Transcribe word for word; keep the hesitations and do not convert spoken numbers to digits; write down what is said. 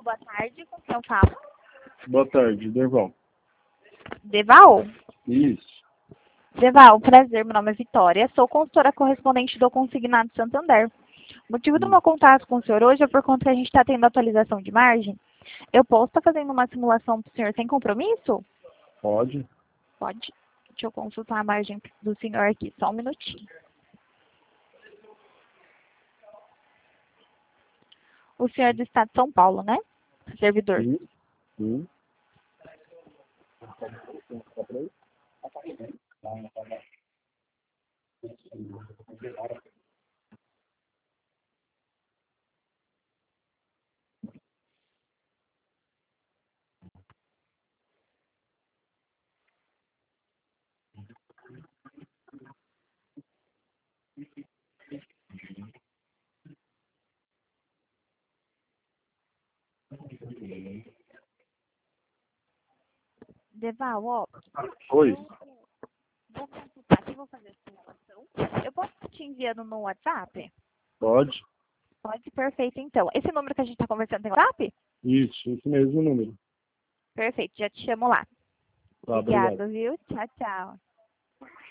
boa tarde, com quem eu falo? Boa tarde, Derval. Deval? Isso. Deval, prazer, meu nome é Vitória, sou consultora correspondente do Consignado Santander. O motivo do meu contato com o senhor hoje é por conta que a gente está tendo atualização de margem. Eu posso estar fazendo uma simulação para o senhor sem compromisso? Pode. Pode. Deixa eu consultar a margem do senhor aqui, só um minutinho. O senhor é do estado de São Paulo, né? Servidor. Sim. Sim. Deval, ó, Oi. vou consultar aqui, vou fazer a simulação. Eu posso estar te enviando no WhatsApp? Pode. Pode, perfeito, então. Esse número que a gente está conversando tem WhatsApp? Isso, esse mesmo número. Perfeito, já te chamo lá. Tá, obrigado. Obrigada, viu? Tchau, tchau.